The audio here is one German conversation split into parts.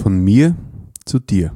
Von mir zu dir.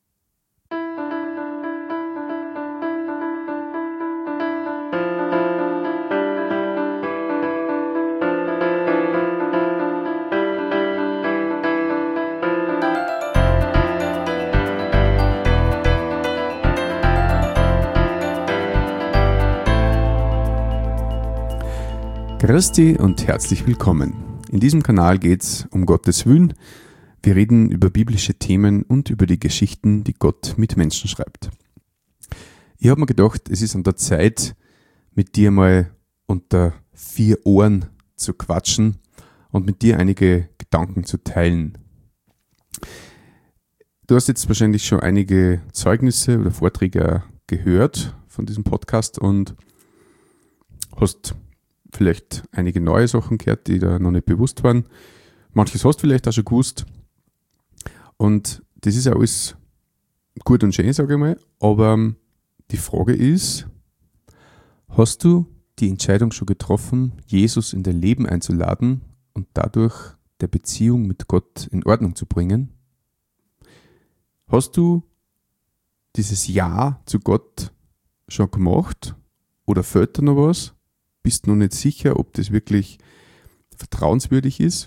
Christi und herzlich willkommen. In diesem Kanal geht es um Gottes Willen. Wir reden über biblische Themen und über die Geschichten, die Gott mit Menschen schreibt. Ich habe mir gedacht, es ist an der Zeit, mit dir mal unter 4 Ohren zu quatschen und mit dir einige Gedanken zu teilen. Du hast jetzt wahrscheinlich schon einige Zeugnisse oder Vorträge gehört von diesem Podcast und hast vielleicht einige neue Sachen gehört, die da noch nicht bewusst waren. Manches hast du vielleicht auch schon gewusst. Und das ist ja alles gut und schön, sage ich mal. Aber die Frage ist, hast du die Entscheidung schon getroffen, Jesus in dein Leben einzuladen und dadurch der Beziehung mit Gott in Ordnung zu bringen? Hast du dieses Ja zu Gott schon gemacht oder fehlt da noch was? Bist noch nicht sicher, ob das wirklich vertrauenswürdig ist.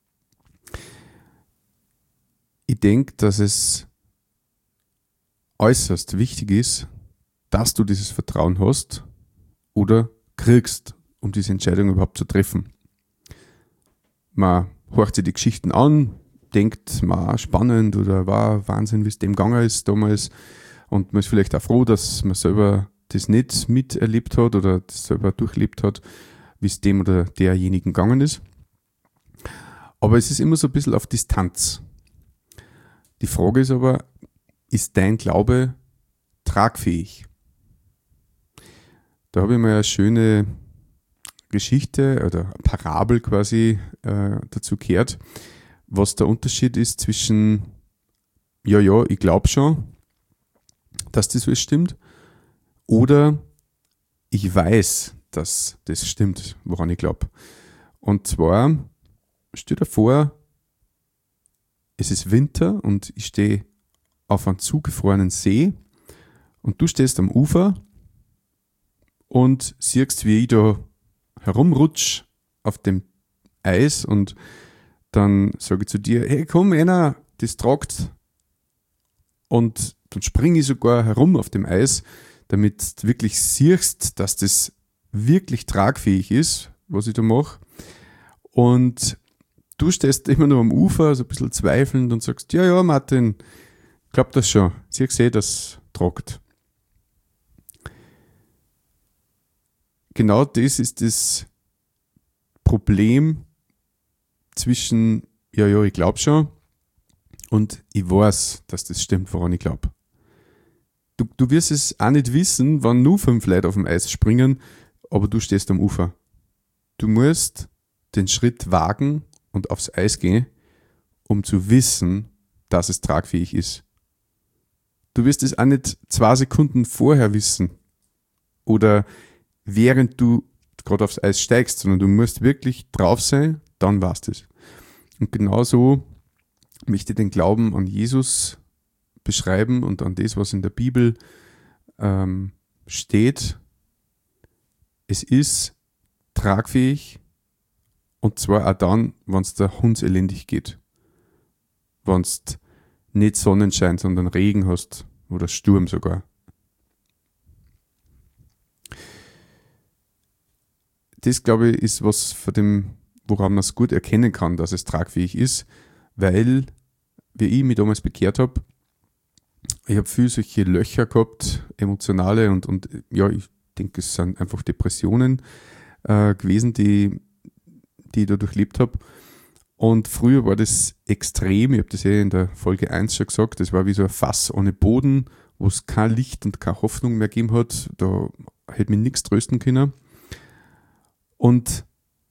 Ich denke, dass es äußerst wichtig ist, dass du dieses Vertrauen hast oder kriegst, um diese Entscheidung überhaupt zu treffen. Man horcht sich die Geschichten an, denkt, spannend oder war Wahnsinn, wie es dem gegangen ist damals, und man ist vielleicht auch froh, dass man selber das nicht miterlebt hat oder das selber durchlebt hat, wie es dem oder derjenigen gegangen ist. Aber es ist immer so ein bisschen auf Distanz. Die Frage ist aber, ist dein Glaube tragfähig? Da habe ich mal eine schöne Geschichte oder eine Parabel quasi dazu gehört, was der Unterschied ist zwischen ja, ich glaube schon, dass das so stimmt, oder ich weiß, dass das stimmt, woran ich glaube. Und zwar, stell dir vor, es ist Winter und ich stehe auf einem zugefrorenen See und du stehst am Ufer und siehst, wie ich da herumrutsch auf dem Eis, und dann sage ich zu dir, hey komm einer, das tragt, und dann springe ich sogar herum auf dem Eis, damit du wirklich siehst, dass das wirklich tragfähig ist, was ich da mache. Und du stehst immer noch am Ufer, so ein bisschen zweifelnd, und sagst, ja, Martin, klappt das schon. Siehst du, das tragt. Genau das ist das Problem zwischen, ja, ich glaube schon, und ich weiß, dass das stimmt, woran ich glaube. Du wirst es auch nicht wissen, wann nur 5 Leute auf dem Eis springen, aber du stehst am Ufer. Du musst den Schritt wagen und aufs Eis gehen, um zu wissen, dass es tragfähig ist. Du wirst es auch nicht 2 Sekunden vorher wissen oder während du gerade aufs Eis steigst, sondern du musst wirklich drauf sein, dann weißt du es. Und genauso möchte ich den Glauben an Jesus beschreiben und an das, was in der Bibel steht. Es ist tragfähig, und zwar auch dann, wenn es dir hundselendig geht. Wenn es nicht Sonnenschein, sondern Regen hast oder Sturm sogar. Das, glaube ich, ist was von dem, woran man es gut erkennen kann, dass es tragfähig ist, weil, wie ich mich damals bekehrt habe, ich habe viel solche Löcher gehabt, emotionale, und ja, ich denke, es sind einfach Depressionen gewesen, die ich da durchlebt habe. Und früher war das extrem, ich habe das in der Folge 1 schon gesagt, das war wie so ein Fass ohne Boden, wo es kein Licht und keine Hoffnung mehr gegeben hat, da hätte mich nichts trösten können. Und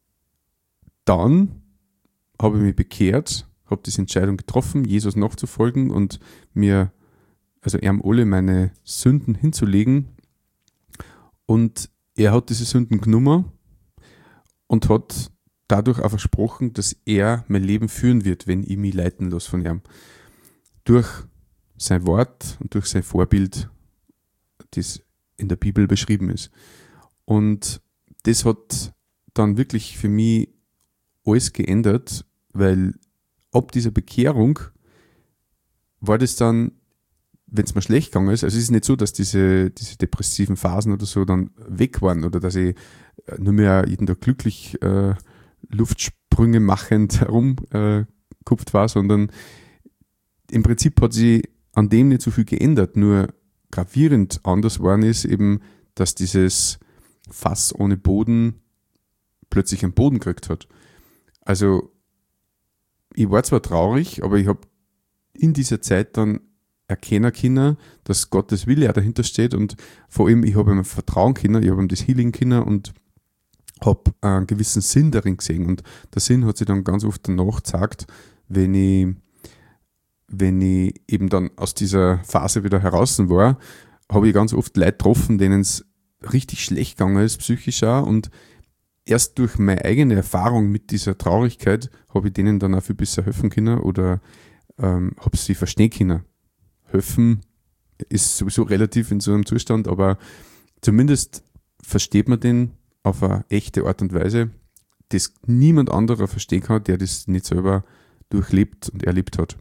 dann habe ich mich bekehrt, habe diese Entscheidung getroffen, Jesus nachzufolgen und ihm alle meine Sünden hinzulegen. Und er hat diese Sünden genommen und hat dadurch auch versprochen, dass er mein Leben führen wird, wenn ich mich leiten lasse von ihm. durch sein Wort und durch sein Vorbild, das in der Bibel beschrieben ist. Und das hat dann wirklich für mich alles geändert, weil ab dieser Bekehrung war das dann, wenn es mir schlecht gegangen ist, also es ist nicht so, dass diese depressiven Phasen oder so dann weg waren oder dass ich nur mehr jeden Tag glücklich Luftsprünge machend herumgekupft war, sondern im Prinzip hat sich an dem nicht so viel geändert, nur gravierend anders worden ist eben, dass dieses Fass ohne Boden plötzlich einen Boden gekriegt hat. Also ich war zwar traurig, aber ich habe in dieser Zeit dann erkennen können, dass Gottes Wille auch dahinter steht und vor allem, ich habe ihm vertrauen können, ich habe ihm das Healing können und habe einen gewissen Sinn darin gesehen. Und der Sinn hat sich dann ganz oft danach gezeigt, wenn ich eben dann aus dieser Phase wieder heraus war, habe ich ganz oft Leute getroffen, denen es richtig schlecht gegangen ist, psychisch auch. Und erst durch meine eigene Erfahrung mit dieser Traurigkeit habe ich denen dann auch viel besser helfen können oder habe sie verstehen können. Helfen ist sowieso relativ in so einem Zustand, aber zumindest versteht man den auf eine echte Art und Weise, das niemand anderer verstehen kann, der das nicht selber durchlebt und erlebt hat.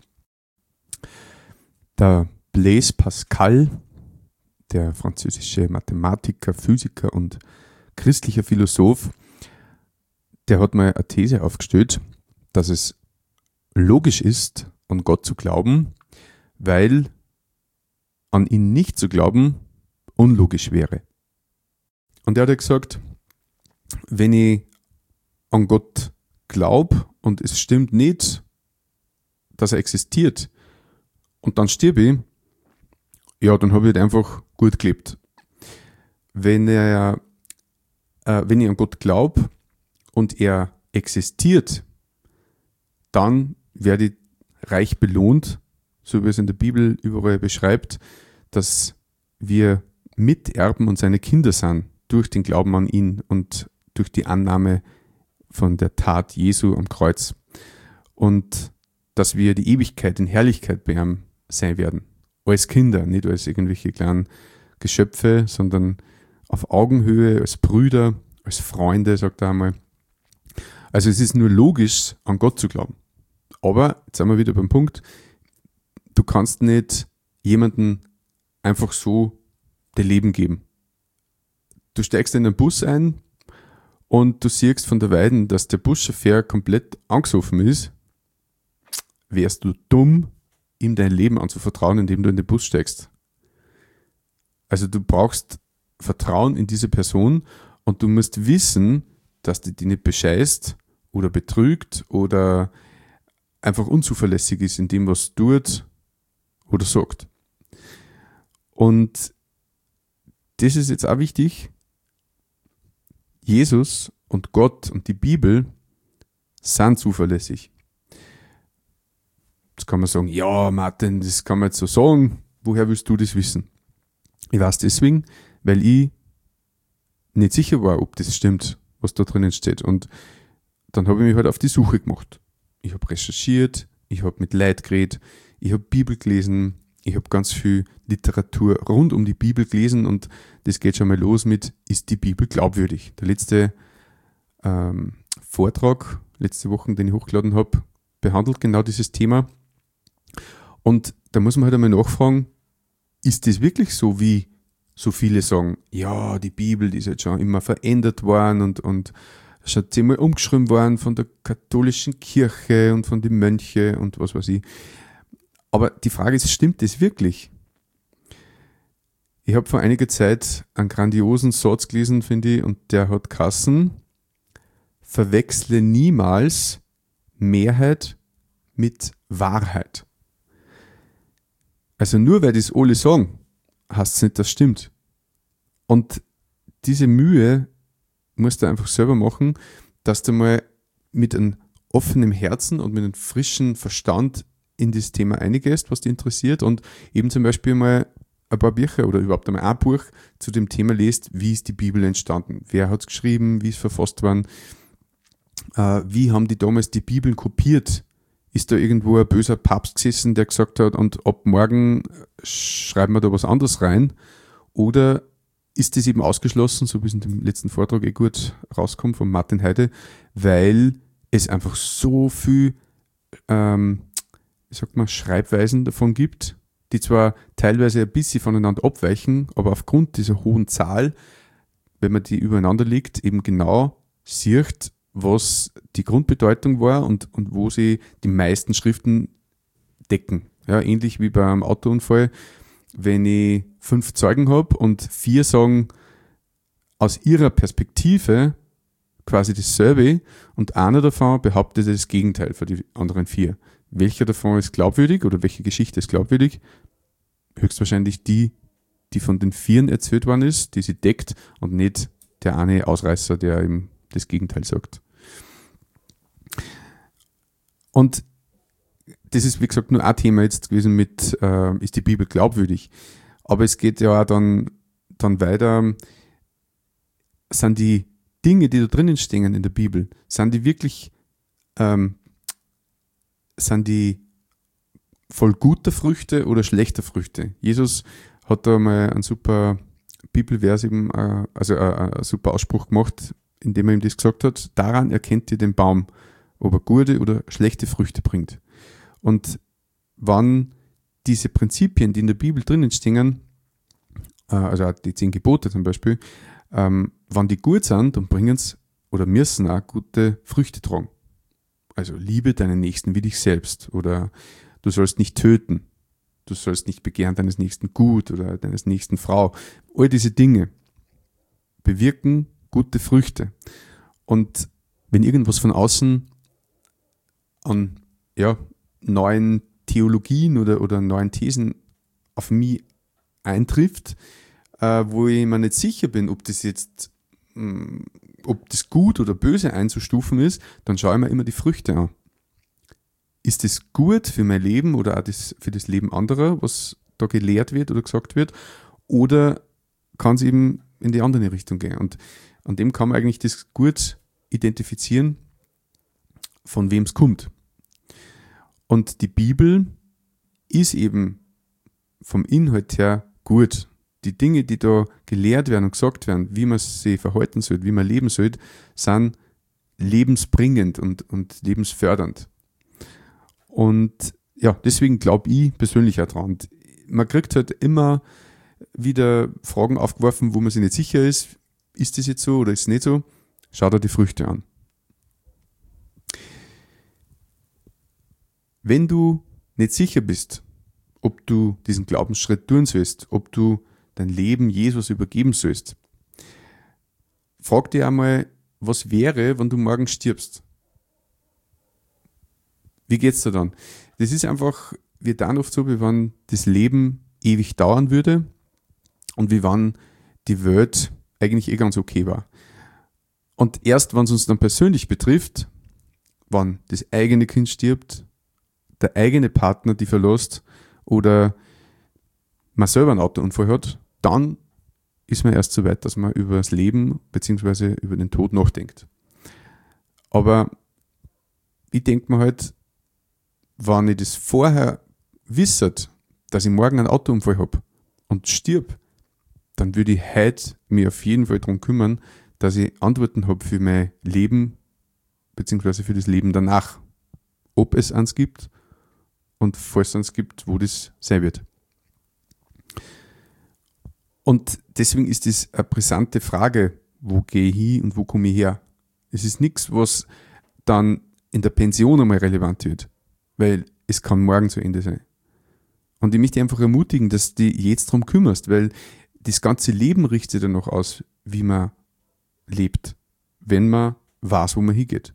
Der Blaise Pascal, der französische Mathematiker, Physiker und christlicher Philosoph, der hat mal eine These aufgestellt, dass es logisch ist, an Gott zu glauben, weil an ihn nicht zu glauben unlogisch wäre. Und er hat ja gesagt, wenn ich an Gott glaube und es stimmt nicht, dass er existiert und dann stirbe ich, ja, dann habe ich halt einfach gut gelebt. Wenn ich an Gott glaube und er existiert, dann werde ich reich belohnt, so wie es in der Bibel überall beschreibt, dass wir Miterben und seine Kinder sind durch den Glauben an ihn und durch die Annahme von der Tat Jesu am Kreuz. Und dass wir die Ewigkeit in Herrlichkeit bei ihm sein werden. Als Kinder, nicht als irgendwelche kleinen Geschöpfe, sondern auf Augenhöhe, als Brüder, als Freunde, sagt er einmal. Also es ist nur logisch, an Gott zu glauben. Aber, jetzt sind wir wieder beim Punkt, du kannst nicht jemanden einfach so dein Leben geben. Du steigst in einen Bus ein und du siehst von der Weiden, dass der Buschauffeur komplett angesoffen ist. Wärst du dumm, ihm dein Leben anzuvertrauen, indem du in den Bus steigst. Also du brauchst Vertrauen in diese Person und du musst wissen, dass die nicht bescheißt oder betrügt oder einfach unzuverlässig ist in dem, was tut oder sagt. Und das ist jetzt auch wichtig. Jesus und Gott und die Bibel sind zuverlässig. Jetzt kann man sagen, ja Martin, das kann man jetzt so sagen, woher willst du das wissen? Ich weiß deswegen, weil ich nicht sicher war, ob das stimmt, was da drinnen steht. Und dann habe ich mich halt auf die Suche gemacht. Ich habe recherchiert, ich habe mit Leuten geredet, ich habe Bibel gelesen, ich habe ganz viel Literatur rund um die Bibel gelesen und das geht schon mal los mit, ist die Bibel glaubwürdig? Der letzte Vortrag, letzte Woche, den ich hochgeladen habe, behandelt genau dieses Thema. Und da muss man halt einmal nachfragen, ist das wirklich so, wie so viele sagen, ja, die Bibel, die ist jetzt schon immer verändert worden und schon 10-mal umgeschrieben worden von der katholischen Kirche und von den Mönchen und was weiß ich. Aber die Frage ist, stimmt das wirklich? Ich habe vor einiger Zeit einen grandiosen Satz gelesen, finde ich, und der hat geheißen, verwechsle niemals Mehrheit mit Wahrheit. Also nur weil das alle sagen, heißt es nicht, das stimmt. Und diese Mühe musst du einfach selber machen, dass du mal mit einem offenen Herzen und mit einem frischen Verstand in das Thema eingehst, was dich interessiert und eben zum Beispiel mal ein paar Bücher oder überhaupt einmal ein Buch zu dem Thema liest, wie ist die Bibel entstanden, wer hat es geschrieben, wie ist verfasst worden, wie haben die damals die Bibeln kopiert, Ist da irgendwo ein böser Papst gesessen, der gesagt hat, und ab morgen schreiben wir da was anderes rein? Oder ist das eben ausgeschlossen, so wie es in dem letzten Vortrag gut rauskommt von Martin Heide, weil es einfach so viel, wie sagt man, Schreibweisen davon gibt, die zwar teilweise ein bisschen voneinander abweichen, aber aufgrund dieser hohen Zahl, wenn man die übereinander legt, eben genau sieht, was die Grundbedeutung war und wo sie die meisten Schriften decken. Ja, ähnlich wie beim Autounfall, wenn ich 5 Zeugen habe und 4 sagen aus ihrer Perspektive quasi dasselbe und einer davon behauptet das Gegenteil für die anderen 4. Welcher davon ist glaubwürdig oder welche Geschichte ist glaubwürdig? Höchstwahrscheinlich die von den 4 erzählt worden ist, die sie deckt und nicht der eine Ausreißer, der eben das Gegenteil sagt. Und das ist, wie gesagt, nur ein Thema jetzt gewesen mit, ist die Bibel glaubwürdig? Aber es geht ja auch dann weiter, sind die Dinge, die da drinnen stehen in der Bibel, sind die wirklich, sind die voll guter Früchte oder schlechter Früchte? Jesus hat da mal einen super Bibelvers eben, also einen super Ausspruch gemacht, indem er ihm das gesagt hat, daran erkennt ihr den Baum, ob er gute oder schlechte Früchte bringt. Und wann diese Prinzipien, die in der Bibel drinnen stehen, also auch die 10 Gebote zum Beispiel, wann die gut sind, dann bringen es oder müssen auch gute Früchte tragen. Also liebe deinen Nächsten wie dich selbst oder du sollst nicht töten, du sollst nicht begehren deines Nächsten Gut oder deines Nächsten Frau. All diese Dinge bewirken gute Früchte. Und wenn irgendwas von außen an neuen Theologien oder neuen Thesen auf mich eintrifft, wo ich mir nicht sicher bin, ob das jetzt ob das gut oder böse einzustufen ist, dann schaue ich mir immer die Früchte an. Ist das gut für mein Leben oder auch für das Leben anderer, was da gelehrt wird oder gesagt wird, oder kann es eben in die andere Richtung gehen? Und an dem kann man eigentlich das gut identifizieren, von wem es kommt. Und die Bibel ist eben vom Inhalt her gut. Die Dinge, die da gelehrt werden und gesagt werden, wie man sich verhalten soll, wie man leben soll, sind lebensbringend und lebensfördernd. Und ja, deswegen glaube ich persönlich auch dran. Und man kriegt halt immer wieder Fragen aufgeworfen, wo man sich nicht sicher ist. Ist das jetzt so oder ist es nicht so? Schau dir die Früchte an. Wenn du nicht sicher bist, ob du diesen Glaubensschritt tun sollst, ob du dein Leben Jesus übergeben sollst, frag dich einmal, was wäre, wenn du morgen stirbst? Wie geht's dir dann? Das ist einfach, wird dann oft so, wie wenn das Leben ewig dauern würde und wie wenn die Welt eigentlich ganz okay war. Und erst, wenn es uns dann persönlich betrifft, wenn das eigene Kind stirbt, der eigene Partner die verlässt oder man selber einen Autounfall hat, dann ist man erst so weit, dass man über das Leben bzw. über den Tod nachdenkt. Aber ich denke mir halt, wenn ich das vorher wisset, dass ich morgen einen Autounfall habe und stirb, dann würde ich heute mich auf jeden Fall darum kümmern, dass ich Antworten habe für mein Leben bzw. für das Leben danach. Ob es eins gibt und falls es eins gibt, wo das sein wird. Und deswegen ist das eine brisante Frage, wo gehe ich hin und wo komme ich her? Es ist nichts, was dann in der Pension einmal relevant wird, weil es kann morgen zu Ende sein. Und ich möchte dich einfach ermutigen, dass du dich jetzt darum kümmerst, weil das ganze Leben richtet sich danach aus, wie man lebt, wenn man weiß, wo man hingeht.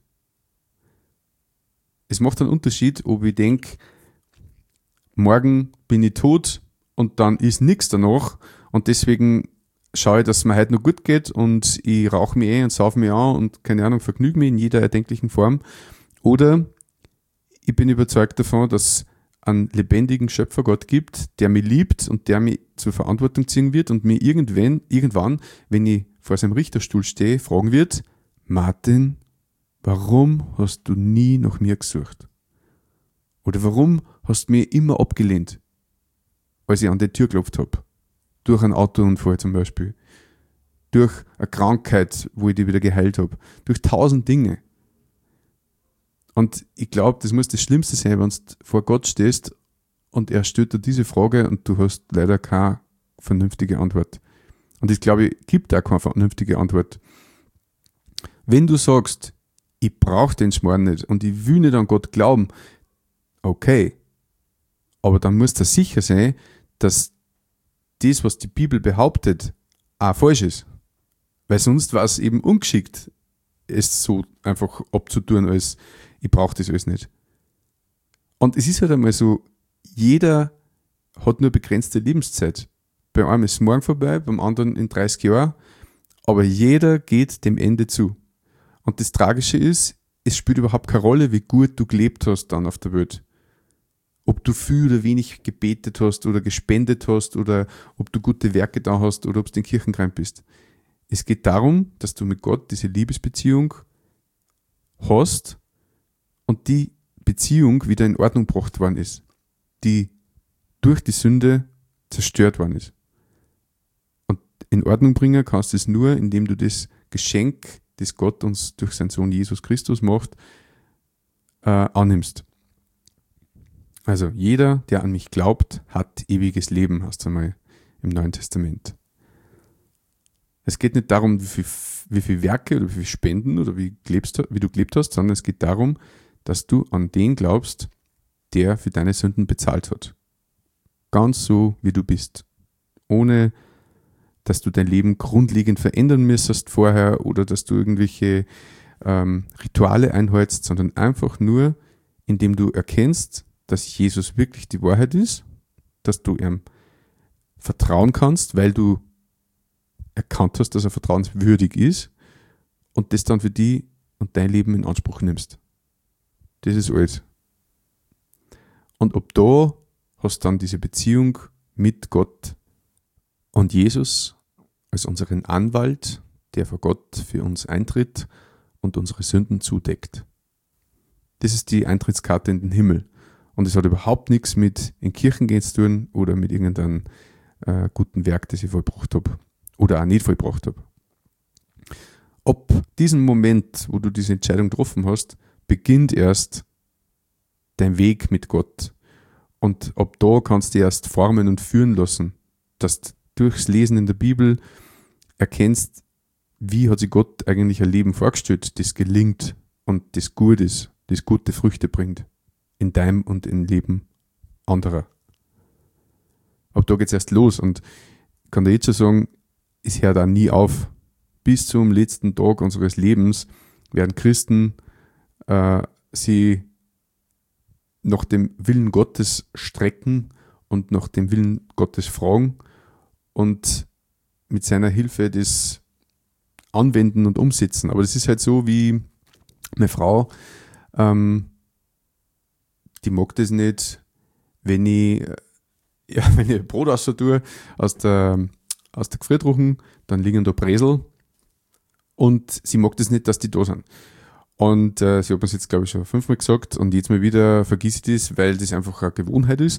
Es macht einen Unterschied, ob ich denke, morgen bin ich tot und dann ist nichts danach und deswegen schaue ich, dass es mir heute noch gut geht und ich rauche mich und saufe mich an und keine Ahnung, vergnüge mich in jeder erdenklichen Form. Oder ich bin überzeugt davon, dass es einen lebendigen Schöpfergott gibt, der mich liebt und der mich zur Verantwortung ziehen wird und mir irgendwann, wenn ich vor seinem Richterstuhl stehe, fragen wird, Martin, warum hast du nie nach mir gesucht? Oder warum hast du mich immer abgelehnt, als ich an die Tür geklopft habe? Durch einen Autounfall zum Beispiel. Durch eine Krankheit, wo ich die wieder geheilt habe. Durch 1000 Dinge. Und ich glaube, das muss das Schlimmste sein, wenn du vor Gott stehst und er stellt dir diese Frage und du hast leider keine vernünftige Antwort. Und ich glaube, es gibt auch keine vernünftige Antwort. Wenn du sagst, ich brauche den Schmarrn nicht und ich will nicht an Gott glauben, okay, aber dann musst du sicher sein, dass das, was die Bibel behauptet, auch falsch ist. Weil sonst war es eben ungeschickt, es so einfach abzutun, als ich brauche das alles nicht. Und es ist halt einmal so, jeder hat nur begrenzte Lebenszeit. Bei einem ist es morgen vorbei, beim anderen in 30 Jahren, aber jeder geht dem Ende zu. Und das Tragische ist, es spielt überhaupt keine Rolle, wie gut du gelebt hast dann auf der Welt. Ob du viel oder wenig gebetet hast oder gespendet hast oder ob du gute Werke da hast oder ob du in Kirchenkreis bist. Es geht darum, dass du mit Gott diese Liebesbeziehung hast und die Beziehung wieder in Ordnung gebracht worden ist, die durch die Sünde zerstört worden ist. Und in Ordnung bringen kannst du es nur, indem du das Geschenk, das Gott uns durch seinen Sohn Jesus Christus macht, annimmst. Also jeder, der an mich glaubt, hat ewiges Leben, heißt es einmal im Neuen Testament. Es geht nicht darum, wie viel Werke oder wie viel Spenden oder wie du gelebt hast, sondern es geht darum, dass du an den glaubst, der für deine Sünden bezahlt hat. Ganz so, wie du bist. Ohne, dass du dein Leben grundlegend verändern müsstest vorher oder dass du irgendwelche Rituale einhältst, sondern einfach nur, indem du erkennst, dass Jesus wirklich die Wahrheit ist, dass du ihm vertrauen kannst, weil du erkannt hast, dass er vertrauenswürdig ist und das dann für dich und dein Leben in Anspruch nimmst. Das ist alles. Und ab da hast du dann diese Beziehung mit Gott und Jesus als unseren Anwalt, der vor Gott für uns eintritt und unsere Sünden zudeckt. Das ist die Eintrittskarte in den Himmel. Und es hat überhaupt nichts mit in Kirchen gehen zu tun oder mit irgendeinem guten Werk, das ich vollbracht habe oder auch nicht vollbracht habe. Ab diesem Moment, wo du diese Entscheidung getroffen hast, beginnt erst dein Weg mit Gott. Und ab da kannst du erst formen und führen lassen, dass du durchs Lesen in der Bibel erkennst, wie hat sich Gott eigentlich ein Leben vorgestellt, das gelingt und das gut ist, das gute Früchte bringt. In deinem und im Leben anderer. Ab da geht es erst los und ich kann dir jetzt schon sagen, es hört auch nie auf. Bis zum letzten Tag unseres Lebens werden Christen sie nach dem Willen Gottes strecken und nach dem Willen Gottes fragen und mit seiner Hilfe das anwenden und umsetzen. Aber das ist halt so wie meine Frau, die mag das nicht, wenn ich Brot raus tue aus der Gefriertruchen, dann liegen da Bresel und sie mag das nicht, dass die da sind. Und sie hat mir das jetzt, glaube ich, schon 5-mal gesagt und jetzt mal wieder vergiss ich das, weil das einfach eine Gewohnheit ist.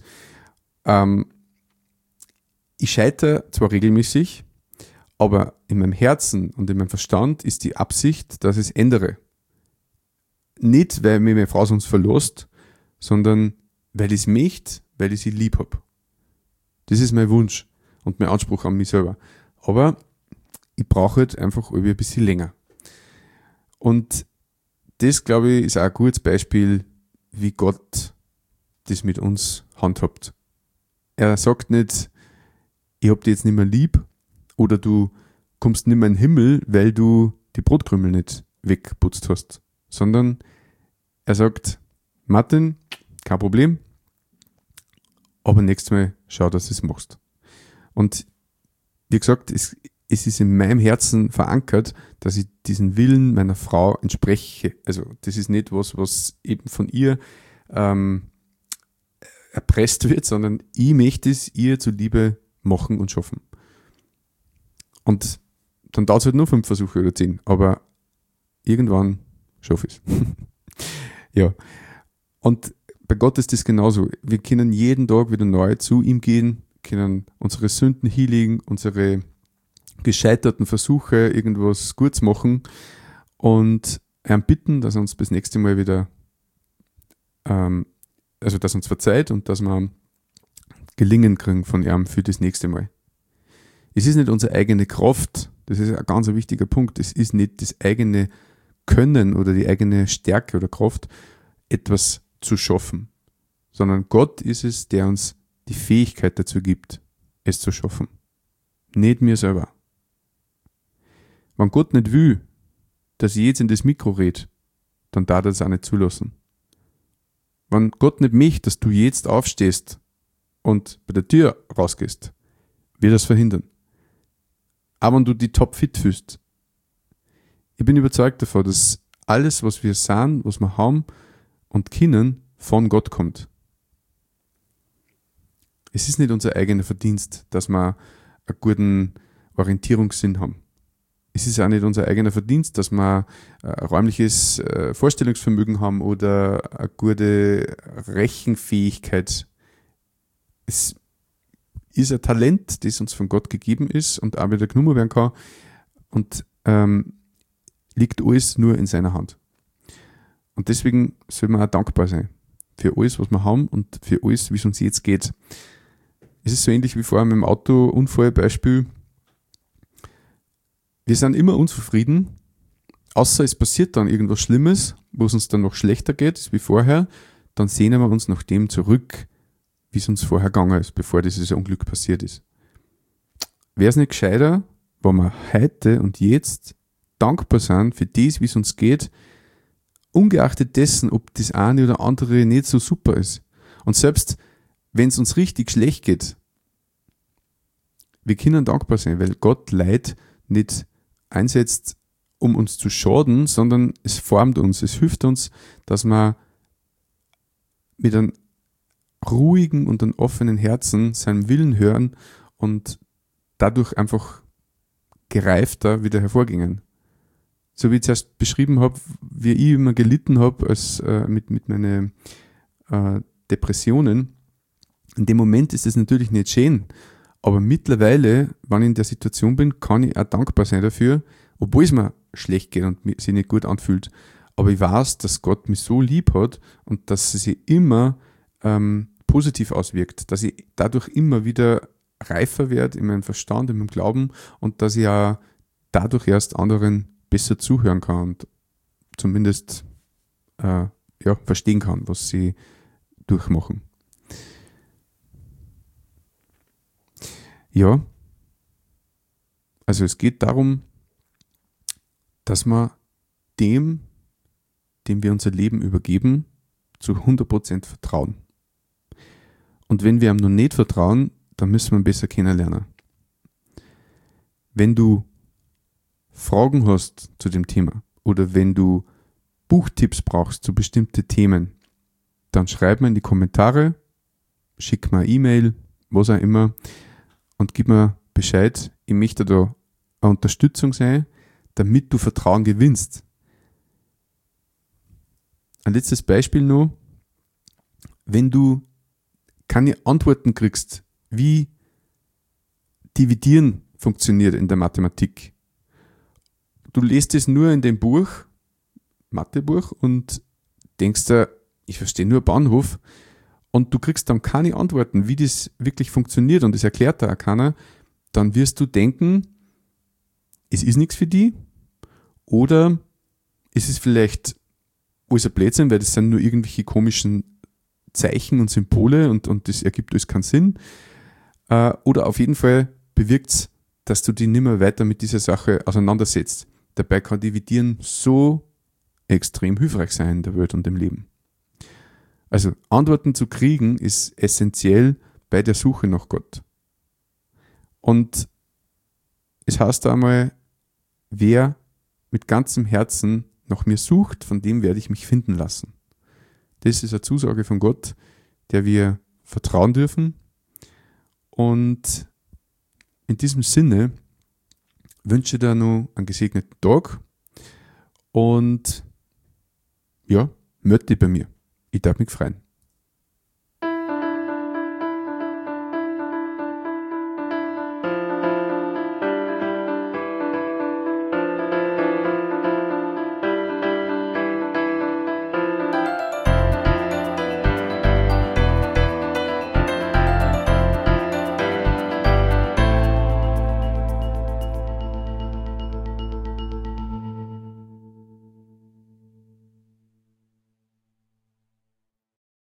Ich scheitere zwar regelmäßig, aber in meinem Herzen und in meinem Verstand ist die Absicht, dass ich es ändere. Nicht, weil mir meine Frau sonst verlässt, sondern weil ich es möchte, weil ich sie lieb habe. Das ist mein Wunsch und mein Anspruch an mich selber. Aber ich brauche halt einfach ein bisschen länger. Und das, glaube ich, ist auch ein gutes Beispiel, wie Gott das mit uns handhabt. Er sagt nicht, ich hab dich jetzt nicht mehr lieb oder du kommst nicht mehr in den Himmel, weil du die Brotkrümel nicht weggeputzt hast, sondern er sagt, Martin, kein Problem, aber nächstes Mal schau, dass du es machst. Und wie gesagt, es ist in meinem Herzen verankert, dass ich diesen Willen meiner Frau entspreche. Also das ist nicht was eben von ihr erpresst wird, sondern ich möchte es ihr zuliebe machen und schaffen. Und dann dauert es halt nur 5 Versuche oder 10, aber irgendwann schaffe ich es. Ja. Und bei Gott ist das genauso. Wir können jeden Tag wieder neu zu ihm gehen, können unsere Sünden hinlegen, unsere gescheiterten Versuche, irgendwas gut zu machen und ihn bitten, dass er uns bis nächste Mal wieder, also dass er uns verzeiht und dass wir Gelingen kriegen von ihm für das nächste Mal. Es ist nicht unsere eigene Kraft, das ist ein ganz wichtiger Punkt, es ist nicht das eigene Können oder die eigene Stärke oder Kraft, etwas zu schaffen, sondern Gott ist es, der uns die Fähigkeit dazu gibt, es zu schaffen. Nicht mir selber. Wenn Gott nicht will, dass ich jetzt in das Mikro rede, dann darf er das auch nicht zulassen. Wenn Gott nicht möchte, dass du jetzt aufstehst und bei der Tür rausgehst, wird er es verhindern. Aber wenn du dich topfit fühlst, ich bin überzeugt davon, dass alles, was wir sind, was wir haben und können, von Gott kommt. Es ist nicht unser eigener Verdienst, dass wir einen guten Orientierungssinn haben. Es ist auch nicht unser eigener Verdienst, dass wir ein räumliches Vorstellungsvermögen haben oder eine gute Rechenfähigkeit. Es ist ein Talent, das uns von Gott gegeben ist und auch wieder genommen werden kann und liegt alles nur in seiner Hand. Und deswegen soll man auch dankbar sein für alles, was wir haben und für alles, wie es uns jetzt geht. Es ist so ähnlich wie vorher mit dem Autounfallbeispiel. Wir sind immer unzufrieden, außer es passiert dann irgendwas Schlimmes, wo es uns dann noch schlechter geht als wie vorher, dann sehnen wir uns nach dem zurück, wie es uns vorher gegangen ist, bevor dieses Unglück passiert ist. Wäre es nicht gescheiter, wenn wir heute und jetzt dankbar sind für das, wie es uns geht, ungeachtet dessen, ob das eine oder andere nicht so super ist. Und selbst wenn es uns richtig schlecht geht, wir können dankbar sein, weil Gott Leid nicht einsetzt, um uns zu schaden, sondern es formt uns, es hilft uns, dass wir mit einem ruhigen und einem offenen Herzen seinem Willen hören und dadurch einfach gereifter wieder hervorgingen. So wie ich zuerst beschrieben habe, wie ich immer gelitten habe mit meinen Depressionen. In dem Moment ist es natürlich nicht schön, aber mittlerweile, wenn ich in der Situation bin, kann ich auch dankbar sein dafür, obwohl es mir schlecht geht und sich nicht gut anfühlt. Aber ich weiß, dass Gott mich so lieb hat und dass es sich immer positiv auswirkt, dass ich dadurch immer wieder reifer werde in meinem Verstand, in meinem Glauben und dass ich auch dadurch erst anderen besser zuhören kann und zumindest verstehen kann, was sie durchmachen. Ja, also es geht darum, dass wir dem wir unser Leben übergeben, zu 100% vertrauen. Und wenn wir ihm noch nicht vertrauen, dann müssen wir ihn besser kennenlernen. Wenn du Fragen hast zu dem Thema oder wenn du Buchtipps brauchst zu bestimmten Themen, dann schreib mir in die Kommentare, schick mir eine E-Mail, was auch immer und gib mir Bescheid. Ich möchte da eine Unterstützung sein, damit du Vertrauen gewinnst. Ein letztes Beispiel noch. Wenn du keine Antworten kriegst, wie Dividieren funktioniert in der Mathematik, du liest es nur in dem Buch, Mathebuch, und denkst dir, ich verstehe nur Bahnhof, und du kriegst dann keine Antworten, wie das wirklich funktioniert, und das erklärt da auch keiner, dann wirst du denken, es ist nichts für die, oder ist es vielleicht alles ein Blödsinn, weil das sind nur irgendwelche komischen Zeichen und Symbole und das ergibt alles keinen Sinn. Oder auf jeden Fall bewirkt es, dass du dich nicht mehr weiter mit dieser Sache auseinandersetzt. Dabei kann Dividieren so extrem hilfreich sein in der Welt und im Leben. Also Antworten zu kriegen ist essentiell bei der Suche nach Gott. Und es heißt einmal, wer mit ganzem Herzen nach mir sucht, von dem werde ich mich finden lassen. Das ist eine Zusage von Gott, der wir vertrauen dürfen. Und in diesem Sinne wünsche ich dir noch einen gesegneten Tag und ja, melde dich bei mir. Ich darf mich freuen.